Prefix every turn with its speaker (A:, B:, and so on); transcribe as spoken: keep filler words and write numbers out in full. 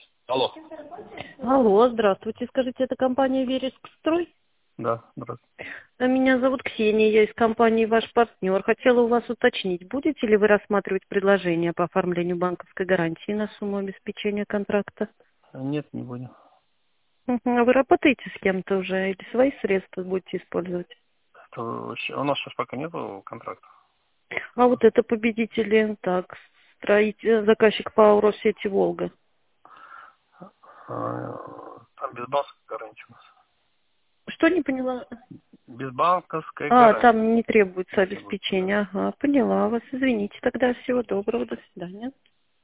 A: Алло.
B: Алло, здравствуйте. Скажите, это компания «Вереск-Строй»?
A: Да, здравствуйте.
B: А Меня зовут Ксения, я из компании «Ваш партнер». Хотела у вас уточнить, будете ли вы рассматривать предложение по оформлению банковской гарантии на сумму обеспечения контракта?
A: Нет, не будем.
B: Мгм. А вы работаете с кем-то уже или свои средства будете использовать?
A: Это вообще- у нас сейчас пока нету контракта.
B: А вот это победители, так, строитель, заказчик по Россети «Волга».
A: А, Там без банковской гарантии у нас.
B: Что не поняла?
A: Без банковской
B: А,
A: гарантии.
B: там не требуется
A: Если будет, да.
B: обеспечение. Ага, поняла вас. Извините, тогда всего доброго, до свидания.